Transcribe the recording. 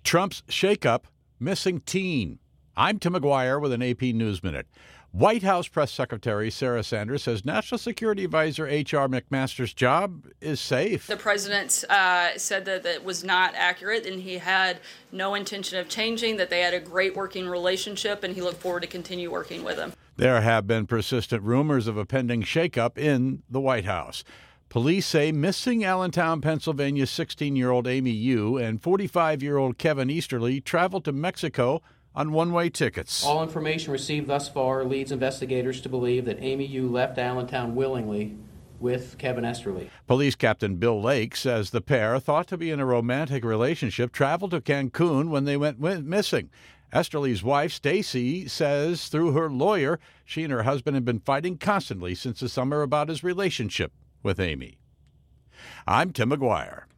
Trump's shakeup, missing teen. I'm Tim McGuire with an AP News Minute. White House Press Secretary Sarah Sanders says National Security Advisor H.R. McMaster's job is safe. The president said that it was not accurate and he had no intention of changing, that they had a great working relationship, and he looked forward to continue working with him. There have been persistent rumors of a pending shakeup in the White House. Police say missing Allentown, Pennsylvania 16-year-old Amy Yu and 45-year-old Kevin Easterly traveled to Mexico on one-way tickets. All information received thus far leads investigators to believe that Amy Yu left Allentown willingly with Kevin Easterly. Police Captain Bill Lake says the pair, thought to be in a romantic relationship, traveled to Cancun when they went missing. Easterly's wife, Stacy, says through her lawyer, she and her husband have been fighting constantly since the summer about his relationship with Amy. I'm Tim McGuire.